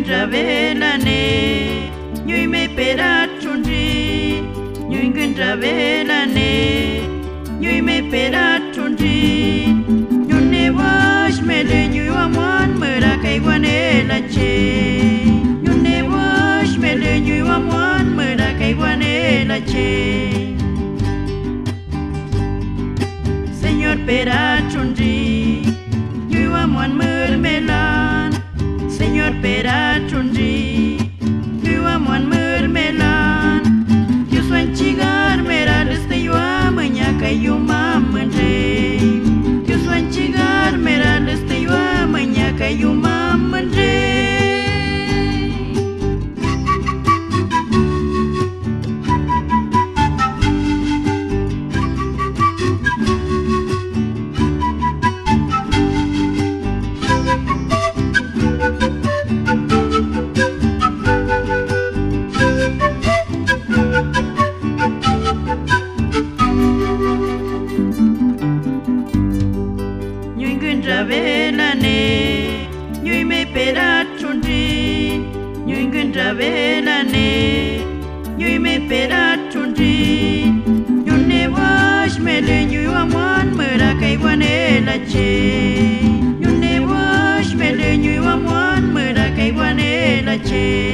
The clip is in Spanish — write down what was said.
travelane, nyui me peratundri, nyui gun travelane, nyui me peratundri, nyune wash mele nyui wamwan merakai wane lache, nyune wash mele nyui wamwan merakai wane lache. Señor peratundri, nyui wamwan mermelan, Señor peratundri, nyui wamwan mermelan, yu swan chigar merales te yu amanya kayu mamandre, yu swan chigar merales te yu amanya kayu mamandre. Travelane, nyui me peratundri, nyui gun travelane, nyui me peratundri, nyune wash mele nyui wamwan merakai wane lache, nyune wash mele nyui wamwan merakai wane lache.